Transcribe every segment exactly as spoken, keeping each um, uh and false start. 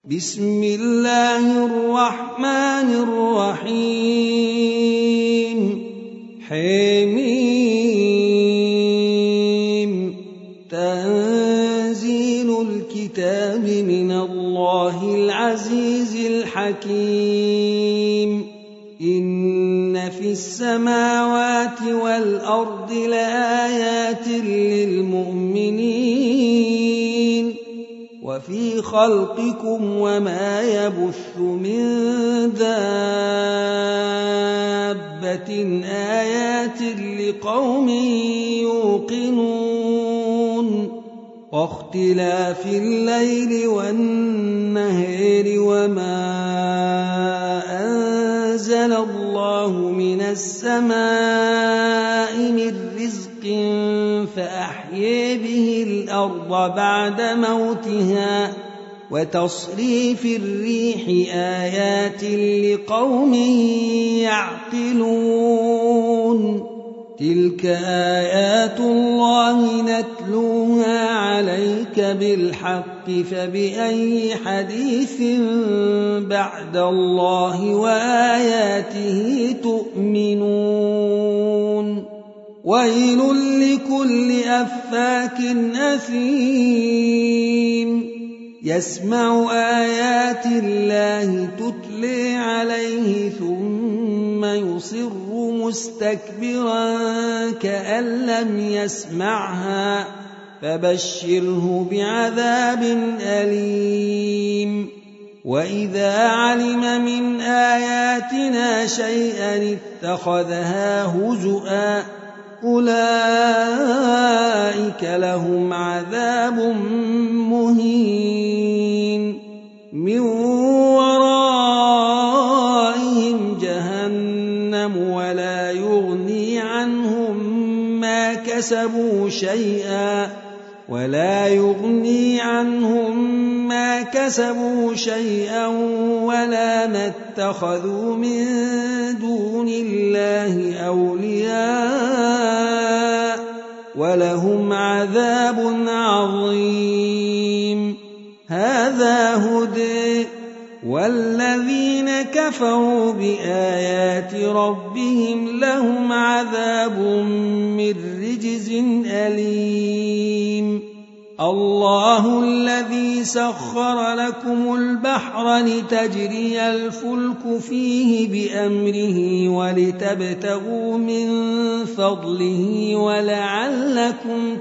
بسم الله الرحمن الرحيم حميم تنزيل الكتاب من الله العزيز الحكيم إن في السماوات والأرض لآيات للمؤمنين وفي خلقكم وما يبث من دابة آيات لقوم يوقنون واختلاف الليل والنهار وما أنزل الله من السماء من رزق فأحيي به الأرض بعد موتها وتصريف الريح آيات لقوم يعقلون تلك آيات الله نتلوها عليك بالحق فبأي حديث بعد الله وآياته تؤمنون ويل لكل أفاك أثيم يسمع آيات الله تتلى عليه ثم يصر مستكبرا كأن لم يسمعها فبشره بعذاب أليم وإذا علم من آياتنا شيئا اتخذها هزؤا أولئك لهم عذاب مهين من ورائهم جهنم ولا يغني عنهم ما كسبوا شيئا ولا يغني عنهم ما كسبوا شيئا ولا ما اتخذوا من دون الله أولياء ولهم عذاب عظيم هذا هدى والذين كفروا بآيات ربهم لهم عذاب من رجز أليم الله الذي سخر لكم البحر لتجري الفلك فيه بأمره ولتبتغوا من فضله ولعلكم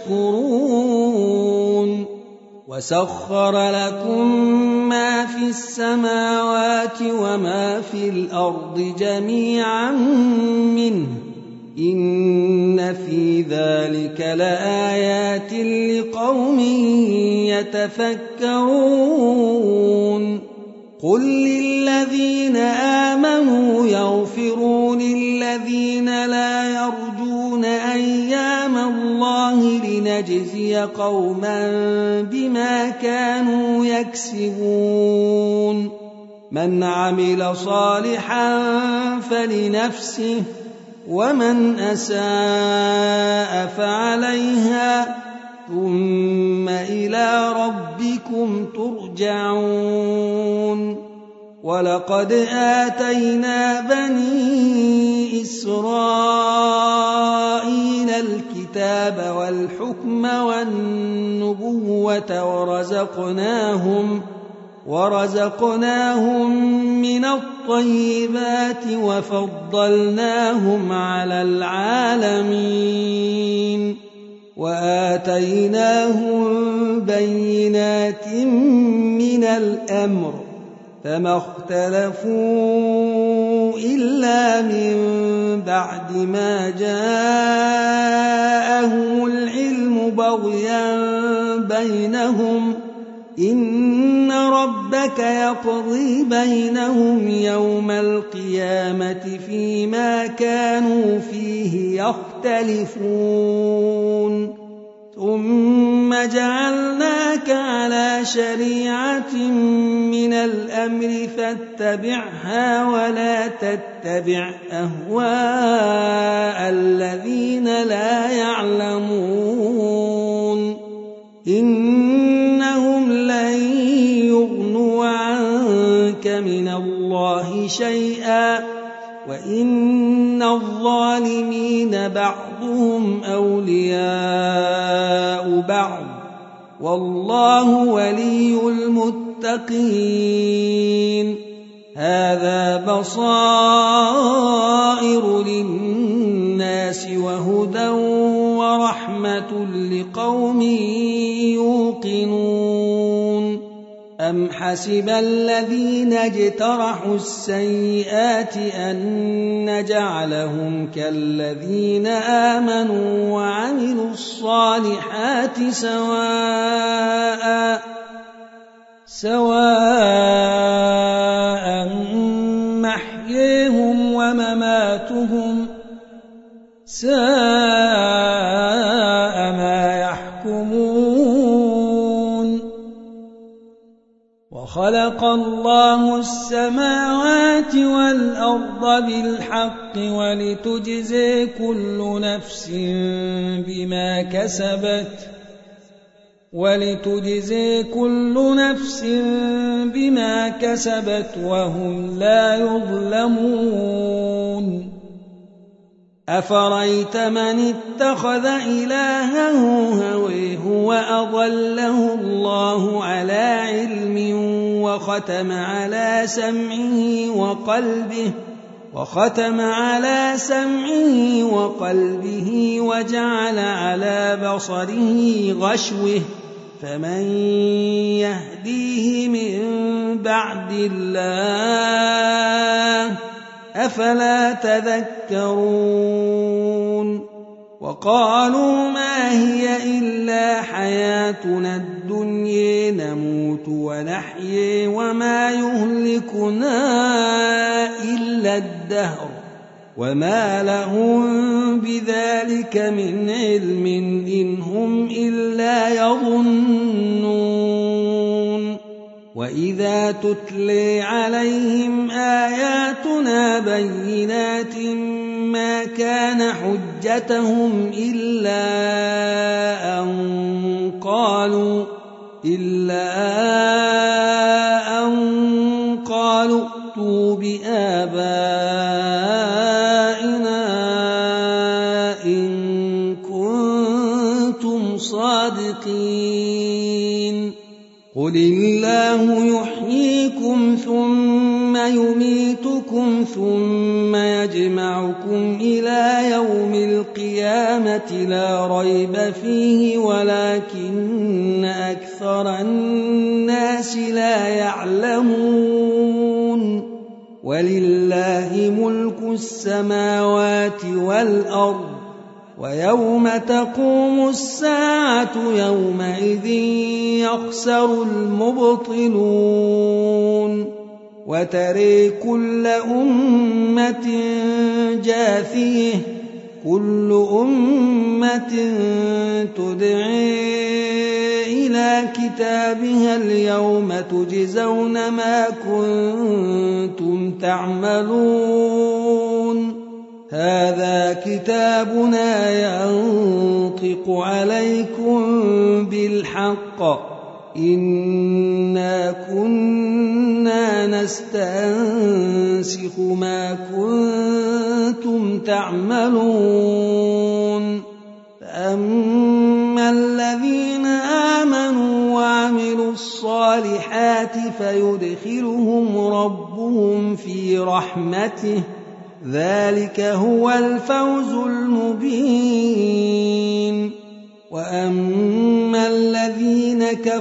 تشكرون وسخر لكم ما في السماوات وما في الأرض جميعا منه إن في ذلك لآيات لقوم يتفكرون قل للذين آمنوا يغفروا للذين لا يرجون أيام الله لنجزي قوما بما كانوا يكسبون من عمل صالحا فلنفسه ومن أساء فعليها ثم إلى ربكم ترجعون ولقد آتينا بني إسرائيل الكتاب والحكم والنبوة ورزقناهم ورزقناهم من الطيبات وفضلناهم على العالمين وآتيناهم بينات من الأمر فما اختلفوا إلا من بعد ما جاءهم العلم بغيا بينهم إن ربك يقضي بينهم يوم القيامة فيما كانوا فيه يختلفون ثم جعلناك على شريعة من الأمر فاتبعها ولا تتبع أهواء الذين لا يعلمون إنهم لن يغنوا يغنيك من الله شيئا وإن الظالمين بعضهم أولياء بعض والله ولي المتقين هذا بصائر للناس وهدى ورحمة لقوم يوقنون أم حسب الذين اجترحوا السيئات أن نجعلهم كالذين آمنوا وعملوا الصالحات سواء سواء محييهم ومماتهم ساء ما يحكمون وخلق الله السماوات والأرض بالحق ولتجزي كل نفس بما كسبت ولتجزي كل نفس بما كسبت وهم لا يظلمون أفرأيت من اتخذ إلهه هويه وأضله الله على علم وختم على سمعه وقلبه وختم على سمعه وقلبه وجعل على بصره غشوة فمن يهديه من بعد الله أفلا تذكرون وقالوا ما هي إلا حياتنا الدنيا نموت ونحيي وما يهلكنا إلا الدهر وما لهم بذلك من علم إن هم إلا يظنون وإذا تتلي عليهم آياتنا بينات ما كان حجتهم إلا أن قالوا إلا أن قالوا ائتوا بآبائنا إن كنتم صادقين قل الله يحييكم ثم يميتكم ثم يجمعكم إلى يوم القيامة لا ريب فيه ولكن أكثر الناس لا يعلمون ولله ملك السماوات والأرض ويوم تقوم الساعة يومئذ يخسر المبطلون وترى كل أمة جاثية كل أمة تدعي إلى كتابها اليوم تجزون ما كنتم تعملون هذا كتابنا ينطق عليكم بالحق إنا كنا نستنسخ ما كنتم تعملون فأما الذين آمنوا وعملوا الصالحات فيدخلهم ربهم في رحمته ذلك هو الفوز المبين وأما الذين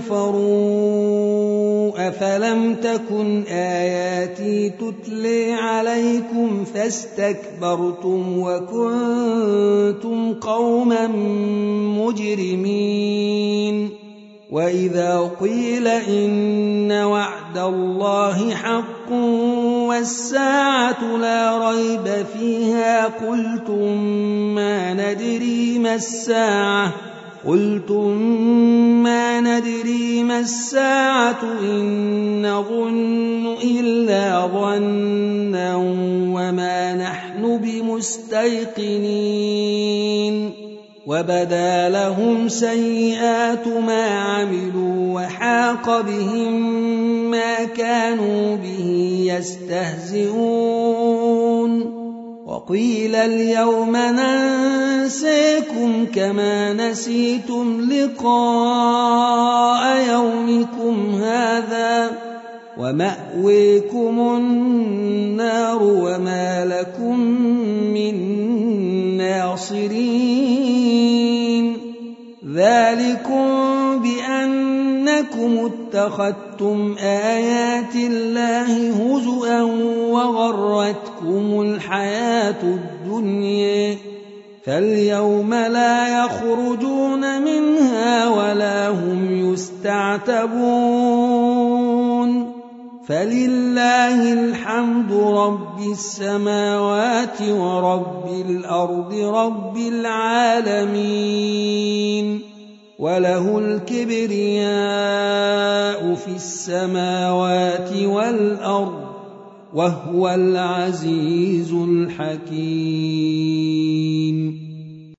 كفروا أفلم تكن آياتي تتلي عليكم فاستكبرتم وكنتم قوما مجرمين وإذا قيل إن وعد الله حق والساعة لا ريب فيها قلتم ما ندري ما الساعة قلتم ما ندري ما الساعة إن نظن إلا ظنا وما نحن بمستيقنين وبدا لهم سيئات ما عملوا وحاق بهم ما كانوا به يستهزئون وقيل اليوم ننساكم كما نسيتم لقاء يومكم هذا ومأويكم النار وما لكم من ناصرين ذلكم بأنكم اتخذتم آيات الله هزؤا وغرتكم الحياة الدنيا فاليوم لا يخرجون منها ولا هم يستعتبون فلله الحمد رب السماوات ورب الأرض رب العالمين وله الكبرياء في السماوات والأرض وهو العزيز الحكيم.